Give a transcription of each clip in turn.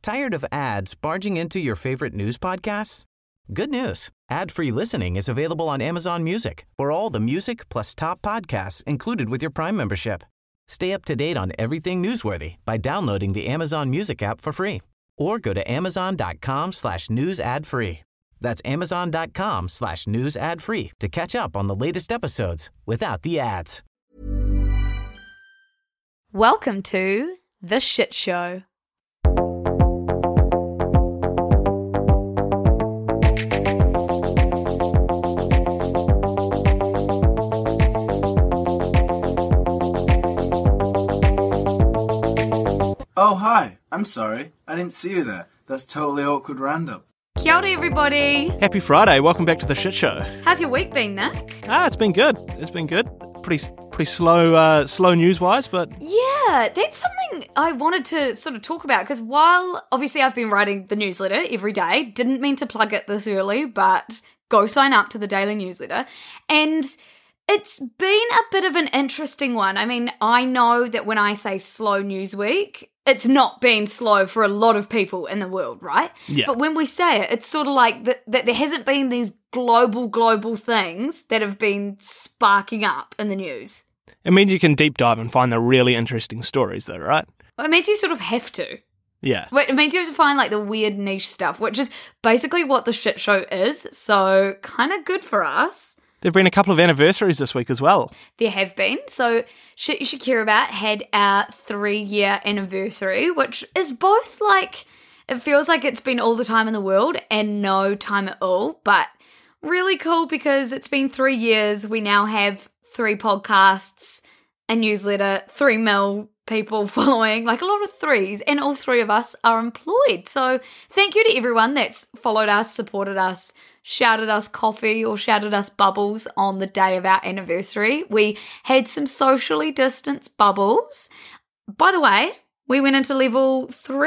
Tired of ads barging into your favorite news podcasts? Good news. Ad-free listening is available on Amazon Music for all the music plus top podcasts included with your Prime membership. Stay up to date on everything newsworthy by downloading the Amazon Music app for free or go to amazon.com/news ad free. That's amazon.com/news ad free to catch up on the latest episodes without the ads. Welcome to The Shit Show. Oh, hi. I'm sorry. I didn't see you there. That's totally awkward random. Kia ora, everybody. Happy Friday. Welcome back to The Shit Show. How's your week been, Nick? It's been good. It's been good. Pretty slow news-wise, but... Yeah, that's something I wanted to sort of talk about, because while obviously I've been writing the newsletter every day, didn't mean to plug it this early, but go sign up to the daily newsletter, and it's been a bit of an interesting one. I mean, I know that when I say slow news week, it's not been slow for a lot of people in the world, right? Yeah. But when we say it, it's sort of like that there hasn't been these global things that have been sparking up in the news. It means you can deep dive and find the really interesting stories, though, right? It means you sort of have to. Yeah. It means you have to find like the weird niche stuff, which is basically what the shit show is. So kind of good for us. There have been a couple of anniversaries this week as well. There have been. So Shit You Should Care About had our 3-year anniversary, which is both like, it feels like it's been all the time in the world and no time at all, but really cool because it's been 3 years. We now have 3 podcasts, a newsletter, 3 mil people following, like a lot of threes, and all 3 of us are employed. So thank you to everyone that's followed us, supported us, shouted us coffee or shouted us bubbles on the day of our anniversary. We had some socially distanced bubbles. By the way, we went into level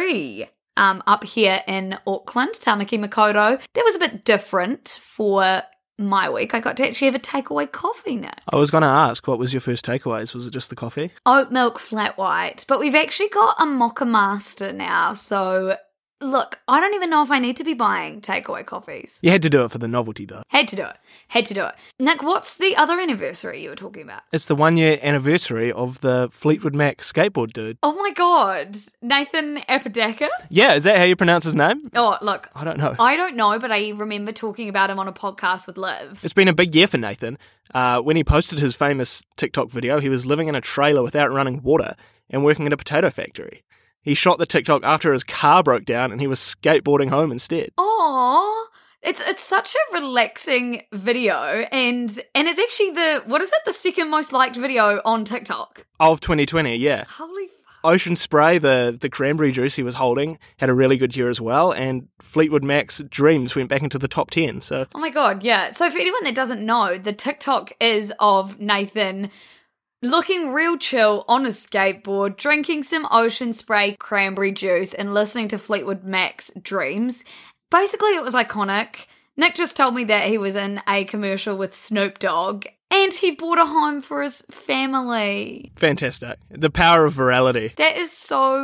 3 up here in Auckland, Tamaki Makaurau. That was a bit different for my week. I got to actually have a takeaway coffee now. I was going to ask, what was your first takeaways? Was it just the coffee? Oat milk flat white. But we've actually got a Mocha Master now, so look, I don't even know if I need to be buying takeaway coffees. You had to do it for the novelty, though. Had to do it. Nick, what's the other anniversary you were talking about? It's the 1-year anniversary of the Fleetwood Mac skateboard dude. Oh my God. Nathan Apodaca? Yeah, is that how you pronounce his name? Oh, look. I don't know. I don't know, but I remember talking about him on a podcast with Liv. It's been a big year for Nathan. When he posted his famous TikTok video, he was living in a trailer without running water and working in a potato factory. He shot the TikTok after his car broke down and he was skateboarding home instead. Aww. It's such a relaxing video and it's actually the second most liked video on TikTok? Of 2020, yeah. Holy fuck. Ocean Spray, the cranberry juice he was holding, had a really good year as well, and Fleetwood Mac's Dreams went back into the top 10. So. Oh my God, yeah. So for anyone that doesn't know, the TikTok is of Nathan looking real chill on a skateboard, drinking some Ocean Spray cranberry juice and listening to Fleetwood Mac's Dreams. Basically, it was iconic. Nick just told me that he was in a commercial with Snoop Dogg and he bought a home for his family. Fantastic. The power of virality. That is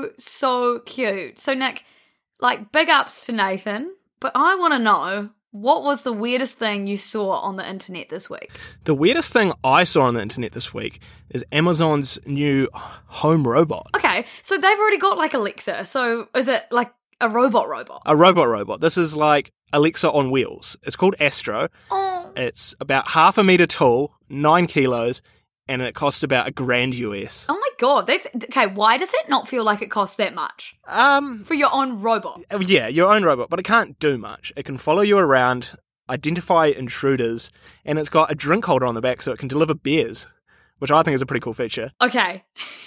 so cute. So Nick, like, big ups to Nathan, but I want to know, what was the weirdest thing you saw on the internet this week? The weirdest thing I saw on the internet this week is Amazon's new home robot. Okay, so they've already got like Alexa. So is it like a robot? A robot. This is like Alexa on wheels. It's called Astro. Oh. It's about 1/2 meter tall, 9 kilos, and it costs about $1,000 US. Oh my God, that's okay. Why does it not feel like it costs that much for your own robot? Yeah, your own robot, but it can't do much. It can follow you around, identify intruders, and it's got a drink holder on the back so it can deliver beers, which I think is a pretty cool feature. Okay.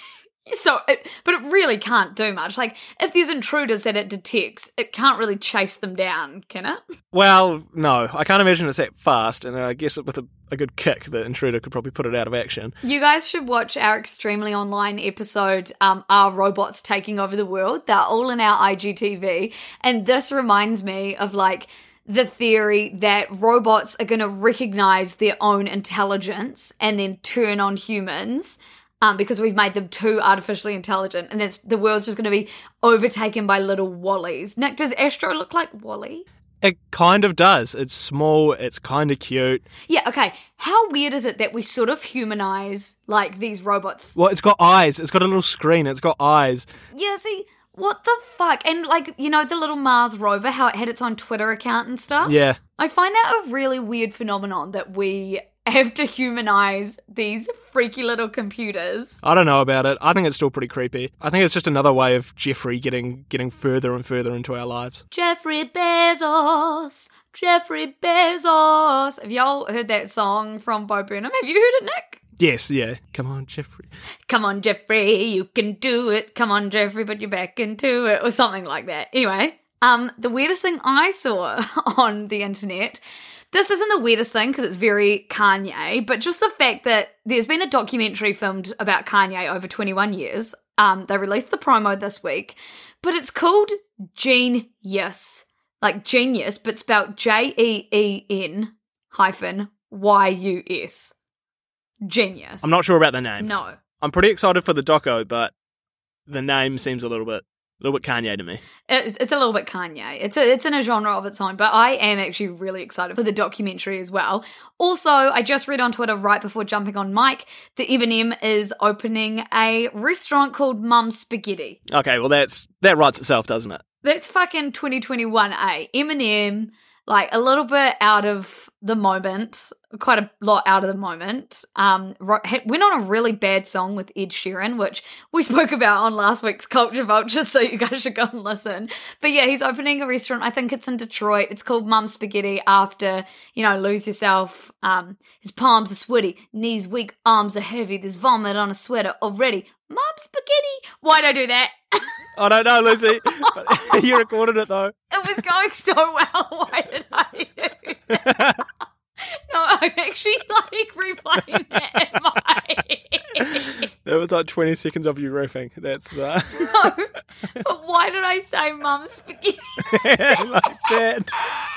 But it really can't do much. Like, if there's intruders that it detects, it can't really chase them down, can it? Well, no. I can't imagine it's that fast, and I guess with a good kick, the intruder could probably put it out of action. You guys should watch our Extremely Online episode, Are Robots Taking Over the World? They're all in our IGTV, and this reminds me of, like, the theory that robots are going to recognize their own intelligence and then turn on humans because we've made them too artificially intelligent, and the world's just going to be overtaken by little Wallies. Nick, does Astro look like Wall-E? It kind of does. It's small, it's kind of cute. Yeah, okay. How weird is it that we sort of humanize, like, these robots? Well, it's got eyes. It's got a little screen. It's got eyes. Yeah, see, what the fuck? And, like, you know, the little Mars rover, how it had its own Twitter account and stuff? Yeah. I find that a really weird phenomenon that we have to humanize these freaky little computers. I don't know about it. I think it's still pretty creepy. I think it's just another way of Jeffrey getting further and further into our lives. Jeffrey Bezos. Jeffrey Bezos. Have y'all heard that song from Bo Burnham? Have you heard it, Nick? Yes, yeah. Come on, Jeffrey. Come on, Jeffrey, you can do it. Come on, Jeffrey, put your back into it. Or something like that. Anyway, the weirdest thing I saw on the internet, this isn't the weirdest thing because it's very Kanye, but just the fact that there's been a documentary filmed about Kanye over 21 years. They released the promo this week, but it's called Genius. Like genius, but spelled JEEN-YUS. Genius. I'm not sure about the name. No. I'm pretty excited for the doco, but the name seems a little bit Kanye to me. It's a little bit Kanye. It's in a genre of its own, but I am actually really excited for the documentary as well. Also, I just read on Twitter right before jumping on mic that Eminem is opening a restaurant called Mum's Spaghetti. Okay, well that writes itself, doesn't it? That's fucking 2021, eh? Eminem, like a little bit out of the moment, quite a lot out of the moment. Went on a really bad song with Ed Sheeran, which we spoke about on last week's Culture Vulture, so you guys should go and listen. But yeah, he's opening a restaurant. I think it's in Detroit. It's called Mum's Spaghetti after, Lose Yourself. His palms are sweaty, knees weak, arms are heavy. There's vomit on a sweater already. Mum's Spaghetti. Why'd I do that? I don't know, Lucy. But you recorded it, though. It was going so well. Why did I do that? No, I'm actually, replaying that in my head. That was like 20 seconds of you riffing. That's... No, but why did I say Mum's Spaghetti? Like that.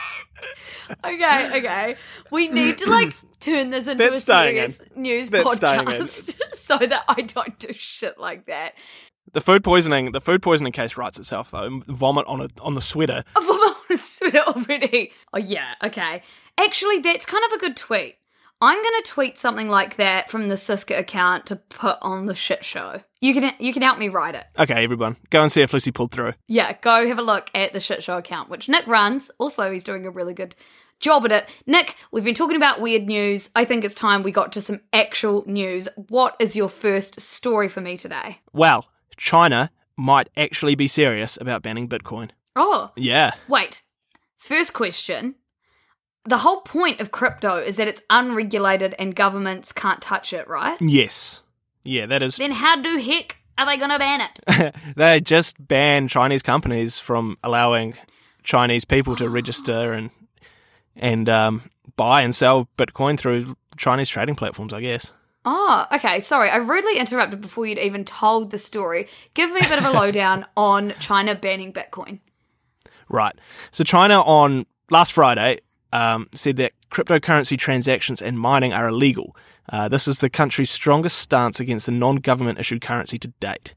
Okay. We need to, turn this into a serious news podcast so that I don't do shit like that. The food poisoning case writes itself, though. Vomit on the sweater. A vomit on a sweater already. Oh, yeah, okay. Actually, that's kind of a good tweet. I'm going to tweet something like that from the Siska account to put on the shit show. You can help me write it. Okay, everyone. Go and see if Lucy pulled through. Yeah, go have a look at the shit show account, which Nick runs. Also, he's doing a really good job at it. Nick, we've been talking about weird news. I think it's time we got to some actual news. What is your first story for me today? Well, China might actually be serious about banning Bitcoin. Oh. Yeah. Wait. First question. The whole point of crypto is that it's unregulated and governments can't touch it, right? Yes. Yeah, that is. Then how the heck are they going to ban it? They just ban Chinese companies from allowing Chinese people to register and buy and sell Bitcoin through Chinese trading platforms, I guess. Oh, okay. Sorry, I rudely interrupted before you'd even told the story. Give me a bit of a lowdown on China banning Bitcoin. Right. So China on last Friday said that cryptocurrency transactions and mining are illegal. This is the country's strongest stance against the non-government issued currency to date.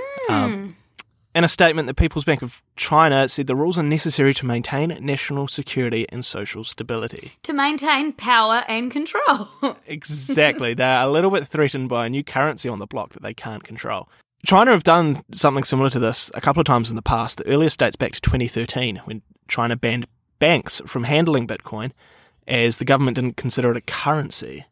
In a statement, the People's Bank of China said the rules are necessary to maintain national security and social stability. To maintain power and control. Exactly. They're a little bit threatened by a new currency on the block that they can't control. China have done something similar to this a couple of times in the past. The earliest dates back to 2013 when China banned banks from handling Bitcoin as the government didn't consider it a currency.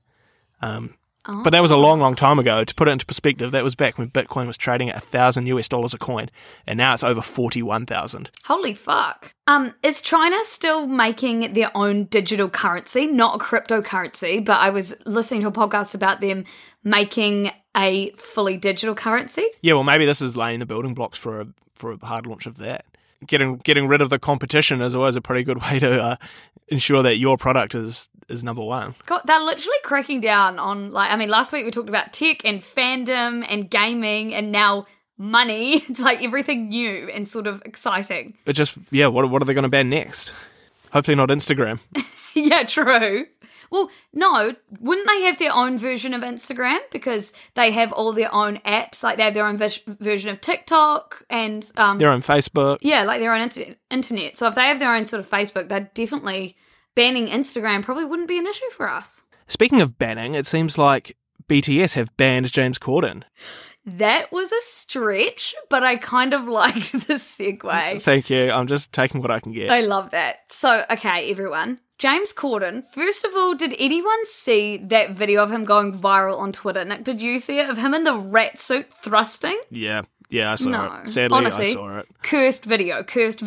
But that was a long, long time ago. To put it into perspective, that was back when Bitcoin was trading at $1,000 a coin, and now it's over 41,000. Holy fuck. Is China still making their own digital currency, not a cryptocurrency, but I was listening to a podcast about them making a fully digital currency? Yeah, well, maybe this is laying the building blocks for a hard launch of that. Getting rid of the competition is always a pretty good way to ensure that your product is number one. God, they're literally cracking down on, last week we talked about tech and fandom and gaming and now money. It's like everything new and sort of exciting. It just, yeah, what are they going to ban next? Hopefully not Instagram. Yeah, true. Well, no, wouldn't they have their own version of Instagram? Because they have all their own apps, like they have their own version of TikTok and... Their own Facebook. Yeah, like their own internet. So if they have their own sort of Facebook, they're definitely banning Instagram probably wouldn't be an issue for us. Speaking of banning, it seems like BTS have banned James Corden. That was a stretch, but I kind of liked the segue. Thank you. I'm just taking what I can get. I love that. So, okay, everyone. James Corden, first of all, did anyone see that video of him going viral on Twitter? Nick, did you see it? Of him in the rat suit thrusting? Yeah, I saw it. Sadly, honestly, I saw it. Cursed video. Cursed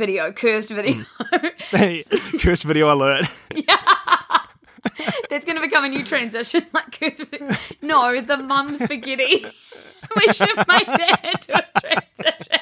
video alert. That's going to become a new transition, like cursed video. No, the mum spaghetti. We should make that into a transition.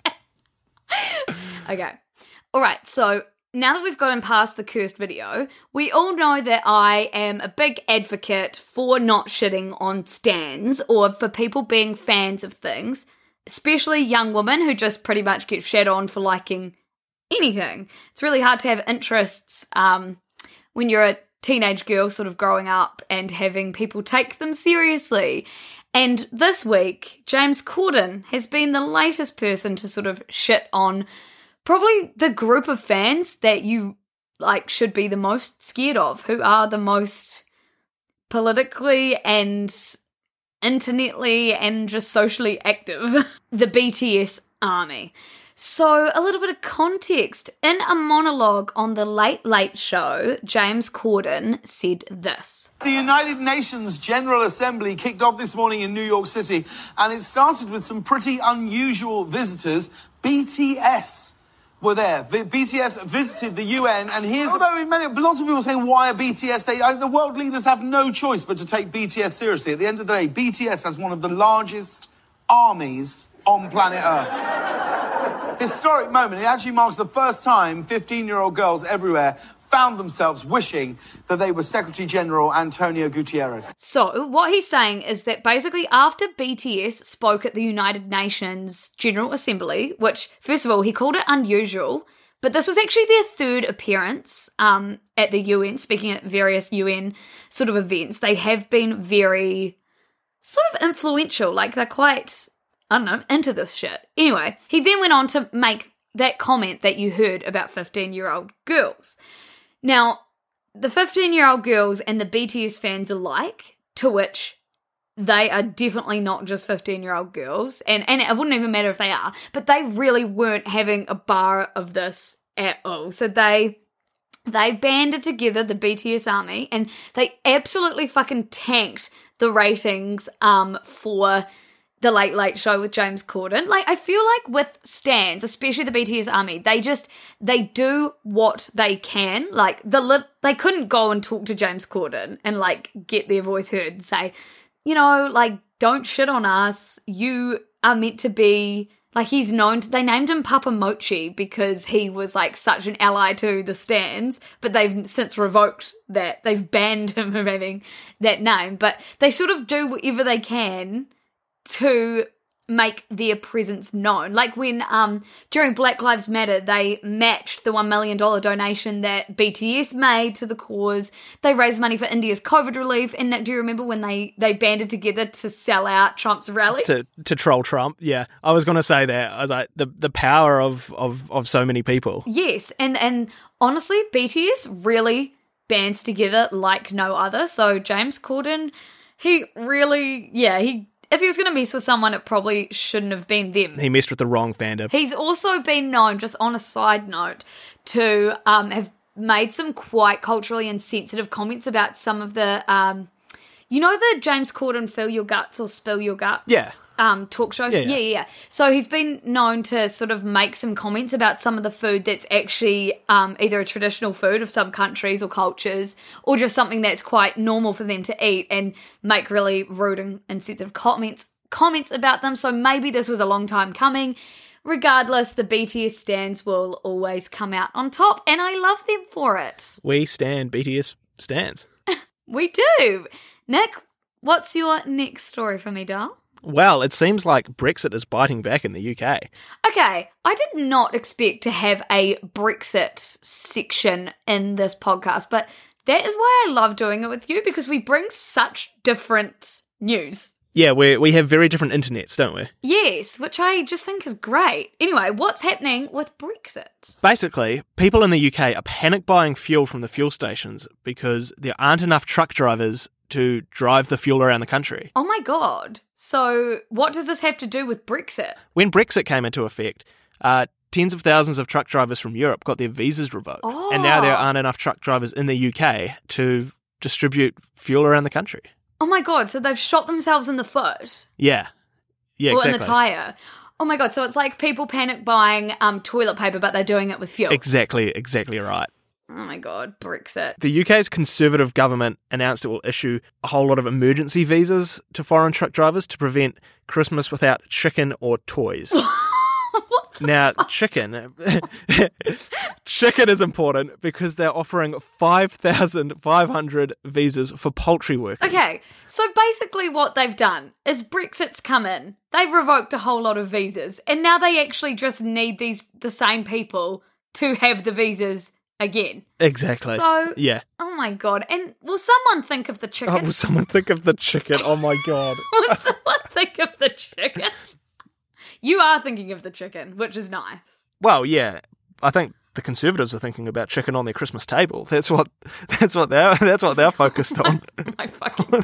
Okay. All right, so... now that we've gotten past the cursed video, we all know that I am a big advocate for not shitting on stans or for people being fans of things, especially young women who just pretty much get shat on for liking anything. It's really hard to have interests when you're a teenage girl sort of growing up and having people take them seriously. And this week, James Corden has been the latest person to sort of shit on probably the group of fans that you should be the most scared of, who are the most politically and internetly and just socially active, the BTS army. So a little bit of context. In a monologue on The Late Late Show, James Corden said this. The United Nations General Assembly kicked off this morning in New York City, and it started with some pretty unusual visitors. BTS were there. BTS visited the UN, and although lots of people are saying, why are BTS? The world leaders have no choice but to take BTS seriously. At the end of the day, BTS has one of the largest armies on planet Earth. Historic moment. It actually marks the first time 15-year-old girls everywhere found themselves wishing that they were Secretary General Antonio Guterres. So what he's saying is that basically after BTS spoke at the United Nations General Assembly, which, first of all, he called it unusual, but this was actually their third appearance at the UN, speaking at various UN sort of events. They have been very sort of influential, like they're quite, I don't know, into this shit. Anyway, he then went on to make that comment that you heard about 15-year-old girls. Now, the 15-year-old girls and the BTS fans alike, to which they are definitely not just 15-year-old girls, and it wouldn't even matter if they are, but they really weren't having a bar of this at all. So they banded together, the BTS army, and they absolutely fucking tanked the ratings for The Late Late Show with James Corden. I feel like with stans, especially the BTS army, they do what they can. They couldn't go and talk to James Corden and get their voice heard and say, don't shit on us. You are meant to be he's known to, they named him Papa Mochi because he was such an ally to the stans, but they've since revoked that. They've banned him from having that name, but they sort of do whatever they can to make their presence known. When during Black Lives Matter, they matched the $1 million donation that BTS made to the cause. They raised money for India's COVID relief. And Nick, do you remember when they banded together to sell out Trump's rally? To troll Trump, yeah. I was going to say that. I was like, the power of so many people. Yes, and honestly, BTS really bands together like no other. So James Corden, he really, if he was going to mess with someone, it probably shouldn't have been them. He messed with the wrong fandom. He's also been known, just on a side note, to have made some quite culturally insensitive comments about some of the, the James Corden Fill Your Guts or Spill Your Guts talk show? Yeah. So he's been known to sort of make some comments about some of the food that's actually either a traditional food of some countries or cultures or just something that's quite normal for them to eat and make really rude and insensitive comments about them. So maybe this was a long time coming. Regardless, the BTS stans will always come out on top, and I love them for it. We stan BTS stans. We do. Nick, what's your next story for me, doll? Well, it seems like Brexit is biting back in the UK. Okay, I did not expect to have a Brexit section in this podcast, but that is why I love doing it with you, because we bring such different news. Yeah, we have very different internets, don't we? Yes, which I just think is great. Anyway, what's happening with Brexit? Basically, people in the UK are panic buying fuel from the fuel stations because there aren't enough truck drivers to drive the fuel around the country. Oh my god. So what does this have to do with Brexit? When Brexit came into effect, tens of thousands of truck drivers from Europe got their visas revoked. Oh. And now there aren't enough truck drivers in the UK to distribute fuel around the country. Oh my god, so they've shot themselves in the foot? Yeah. Yeah, or exactly. in the tyre. Oh my god, so it's like people panic buying toilet paper, but they're doing it with fuel. Exactly right. Oh my god, Brexit. The UK's Conservative government announced it will issue a whole lot of emergency visas to foreign truck drivers to prevent Christmas without chicken or toys. Now, chicken is important because they're offering 5,500 visas for poultry workers. Okay, so basically what they've done is Brexit's come in, they've revoked a whole lot of visas, and now they actually just need the same people to have the visas again. Exactly. So, yeah. Oh my god, and will someone think of the chicken? Oh, will someone think of the chicken? Oh my god. Will someone think of the chicken? You are thinking of the chicken, which is nice. Well, yeah. I think the Conservatives are thinking about chicken on their Christmas table. That's what they're focused on. My fucking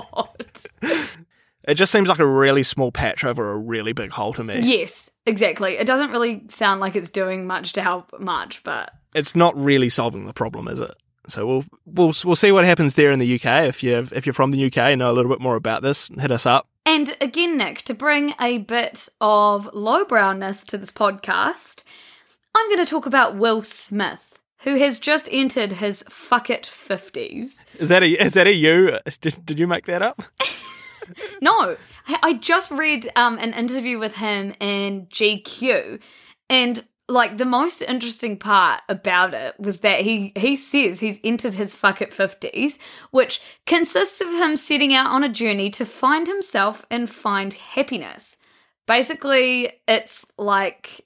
god. It just seems like a really small patch over a really big hole to me. Yes, exactly. It doesn't really sound like it's doing much to help much, but it's not really solving the problem, is it? So we'll see what happens there in the UK. If you're from the UK and know a little bit more about this, hit us up. And again, Nick, to bring a bit of lowbrowness to this podcast, I'm going to talk about Will Smith, who has just entered his fuck it 50s. Is that a you? Did you make that up? No, I just read an interview with him in GQ, and like the most interesting part about it was that he says he's entered his fuck it 50s, which consists of him setting out on a journey to find himself and find happiness. Basically, it's like,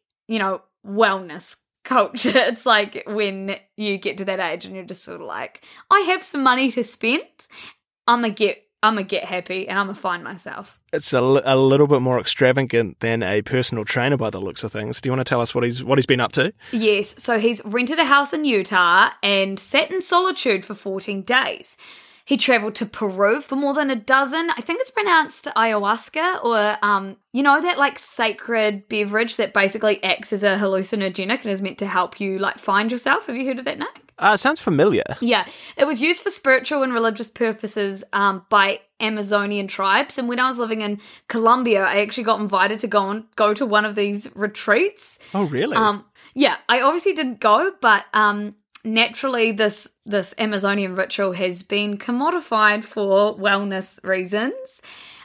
wellness culture. It's like when you get to that age and you're just sort of like, I have some money to spend, I'm gonna get happy and I'm gonna find myself. It's a little bit more extravagant than a personal trainer by the looks of things. Do you want to tell us what he's been up to? Yes, so he's rented a house in Utah and sat in solitude for 14 days. He travelled to Peru for more than a dozen, I think it's pronounced ayahuasca, or, that like sacred beverage that basically acts as a hallucinogenic and is meant to help you like find yourself. Have you heard of that, Nick? It sounds familiar. Yeah, it was used for spiritual and religious purposes by Amazonian tribes. And when I was living in Colombia, I actually got invited to go to one of these retreats. Oh, really? Yeah, I obviously didn't go, but naturally this Amazonian ritual has been commodified for wellness reasons.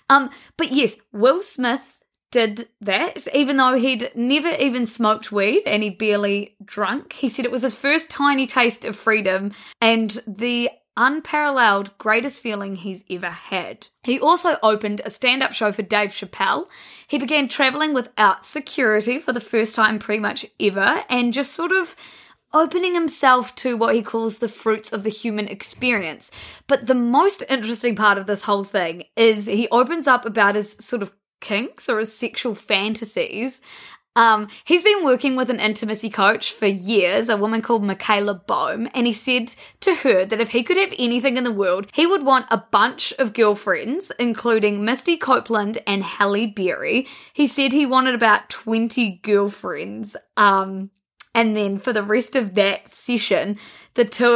But yes, Will Smith did that, even though he'd never even smoked weed and he barely drunk. He said it was his first tiny taste of freedom and the unparalleled greatest feeling he's ever had. He also opened a stand-up show for Dave Chappelle. He began traveling without security for the first time pretty much ever, and just sort of opening himself to what he calls the fruits of the human experience. But the most interesting part of this whole thing is he opens up about his sort of kinks or his sexual fantasies. He's been working with an intimacy coach for years, a woman called Michaela Bohm, and he said to her that if he could have anything in the world, he would want a bunch of girlfriends, including Misty Copeland and Halle Berry. He said he wanted about 20 girlfriends. And then for the rest of that session, the two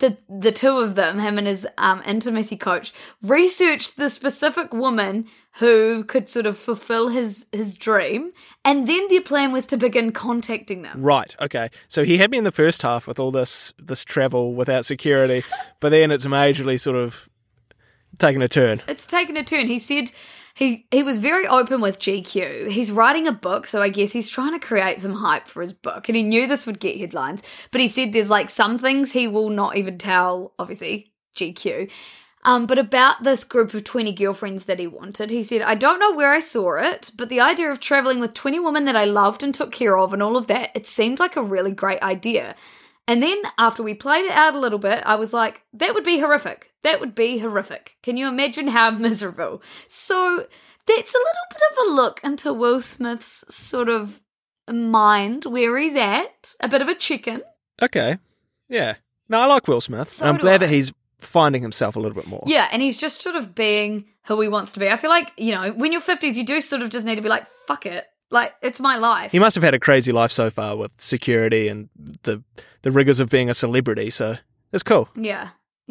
of them, him and his intimacy coach, researched the specific woman who could sort of fulfill his dream, and then their plan was to begin contacting them. Right, okay. So he had me in the first half with all this travel without security, but then it's majorly sort of taken a turn. It's taken a turn. He said he was very open with GQ. He's writing a book, so I guess he's trying to create some hype for his book, and he knew this would get headlines, but he said there's like some things he will not even tell, obviously, GQ. But about this group of 20 girlfriends that he wanted, he said, I don't know where I saw it, but the idea of traveling with 20 women that I loved and took care of and all of that, it seemed like a really great idea. And then after we played it out a little bit, I was like, that would be horrific. That would be horrific. Can you imagine how miserable? So that's a little bit of a look into Will Smith's sort of mind, where he's at. A bit of a chicken. Okay. Yeah. No, I like Will Smith. So I'm do glad I. that he's finding himself a little bit more. Yeah, and he's just sort of being who he wants to be. I feel like, when you're 50s, you do sort of just need to be like, fuck it. Like, it's my life. He must have had a crazy life so far with security and the rigors of being a celebrity, so it's cool. Yeah.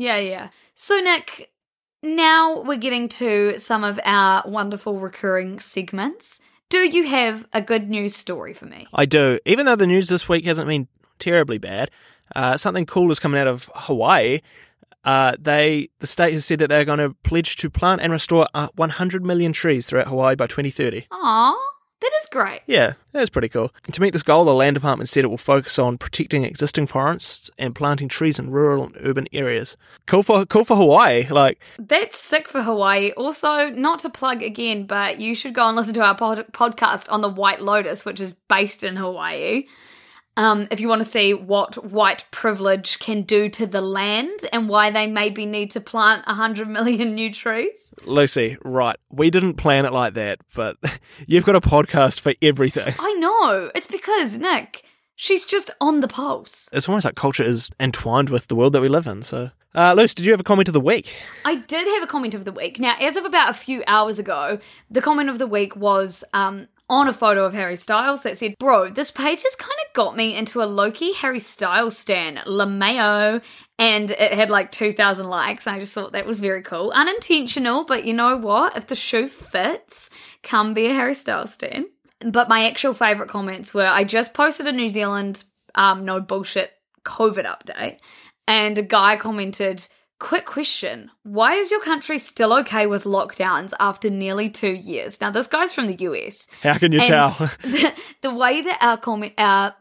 So, Nick, now we're getting to some of our wonderful recurring segments. Do you have a good news story for me? I do. Even though the news this week hasn't been terribly bad, something cool is coming out of Hawaii. The state has said that they're going to pledge to plant and restore 100 million trees throughout Hawaii by 2030. Aww, that is great. Yeah, that's pretty cool. To meet this goal, the Land Department said it will focus on protecting existing forests and planting trees in rural and urban areas. Cool for Hawaii. That's sick for Hawaii. Also, not to plug again, but you should go and listen to our podcast on the White Lotus, which is based in Hawaii. If you want to see what white privilege can do to the land and why they maybe need to plant 100 million new trees. Lucy, right, we didn't plan it like that, but you've got a podcast for everything. I know. It's because, Nick, she's just on the pulse. It's almost like culture is entwined with the world that we live in, so... Luce, did you have a comment of the week? I did have a comment of the week. Now, as of about a few hours ago, the comment of the week was on a photo of Harry Styles that said, bro, this page has kind of got me into a low-key Harry Styles stan, LaMayo, and it had like 2,000 likes. I just thought that was very cool. Unintentional, but you know what? If the shoe fits, come be a Harry Styles stan. But my actual favourite comments were, I just posted a New Zealand no bullshit COVID update, and a guy commented, quick question, why is your country still okay with lockdowns after nearly 2 years? Now, this guy's from the US. How can you tell? The way that our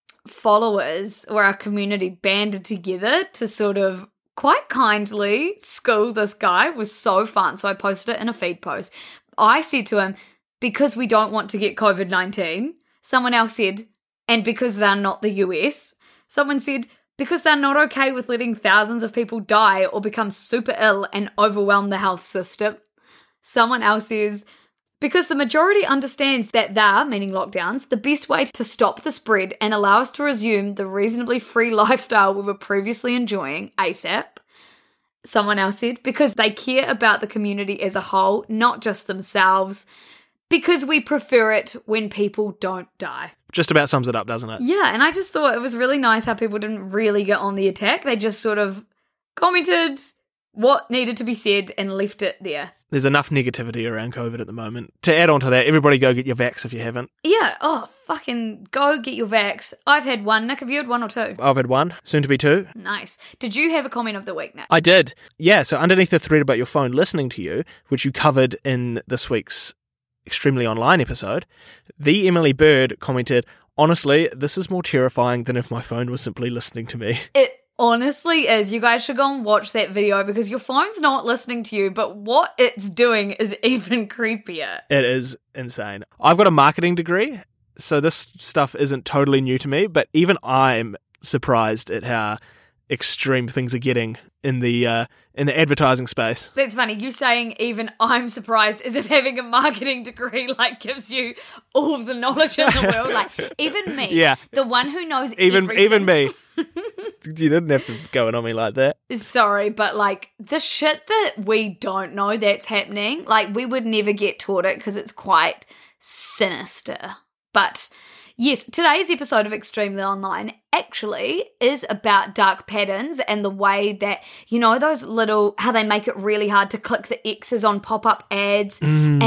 followers or our community banded together to sort of quite kindly school this guy was so fun. So I posted it in a feed post. I said to him, because we don't want to get COVID-19. Someone else said, and because they're not the US. Someone said, because they're not okay with letting thousands of people die or become super ill and overwhelm the health system. Someone else says, because the majority understands that they're, meaning lockdowns, the best way to stop the spread and allow us to resume the reasonably free lifestyle we were previously enjoying ASAP. Someone else said, because they care about the community as a whole, not just themselves, because we prefer it when people don't die. Just about sums it up, doesn't it? Yeah, and I just thought it was really nice how people didn't really get on the attack. They just sort of commented what needed to be said and left it there. There's enough negativity around COVID at the moment. To add on to that, everybody go get your vax if you haven't. Yeah, fucking go get your vax. I've had one. Nick, have you had one or two? I've had one, soon to be two. Nice. Did you have a comment of the week, Nick? I did. Yeah, so underneath the thread about your phone listening to you, which you covered in this week's Extremely Online episode, the Emily Bird commented, honestly, this is more terrifying than if my phone was simply listening to me. It honestly is. You guys should go and watch that video because your phone's not listening to you, but what it's doing is even creepier. It is insane. I've got a marketing degree, so this stuff isn't totally new to me, but even I'm surprised at how extreme things are getting in the advertising space. That's funny. You saying even I'm surprised as if having a marketing degree gives you all of the knowledge in the world. Even me, yeah, the one who knows everything. Even me. You didn't have to go in on me like that. Sorry, but the shit that we don't know that's happening, we would never get taught it because it's quite sinister. But yes, today's episode of Extremely Online actually is about dark patterns and the way that, those how they make it really hard to click the X's on pop-up ads.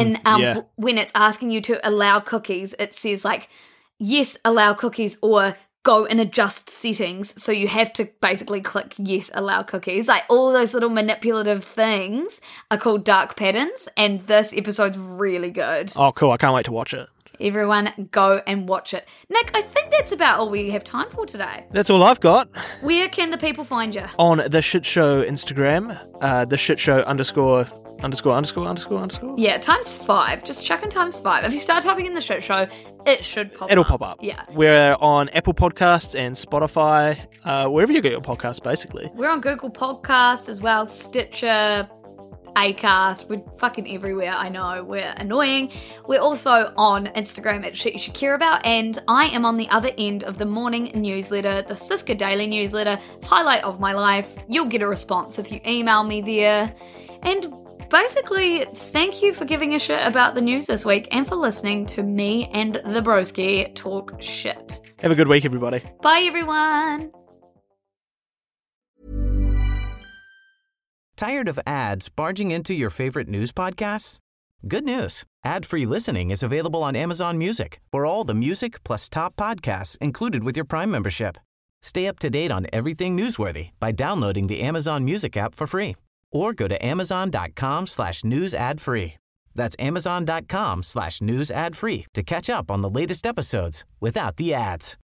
When it's asking you to allow cookies, it says yes, allow cookies, or go and adjust settings. So you have to basically click yes, allow cookies. All those little manipulative things are called dark patterns. And this episode's really good. Oh, cool. I can't wait to watch it. Everyone go and watch it. Nick, I think that's about all we have time for today. That's all I've got. Where can the people find you? On The Shit Show Instagram, The Shit Show _____. Yeah, ×5. Just chuck in ×5. If you start typing in The Shit Show, it should pop up. It'll pop up. Yeah. We're on Apple Podcasts and Spotify, wherever you get your podcasts, basically. We're on Google Podcasts as well, Stitcher, Acast. We're fucking everywhere. I know, we're annoying. We're also on Instagram at Shit You Should Care About, and I am on the other end of the morning newsletter, the Siska Daily newsletter, highlight of my life. You'll get a response if you email me there. And basically, thank you for giving a shit about the news this week and for listening to me and the broski talk shit. Have a good week, everybody. Bye, everyone. Tired of ads barging into your favorite news podcasts? Good news. Ad-free listening is available on Amazon Music for all the music plus top podcasts included with your Prime membership. Stay up to date on everything newsworthy by downloading the Amazon Music app for free or go to amazon.com/news ad free. That's amazon.com/news ad free to catch up on the latest episodes without the ads.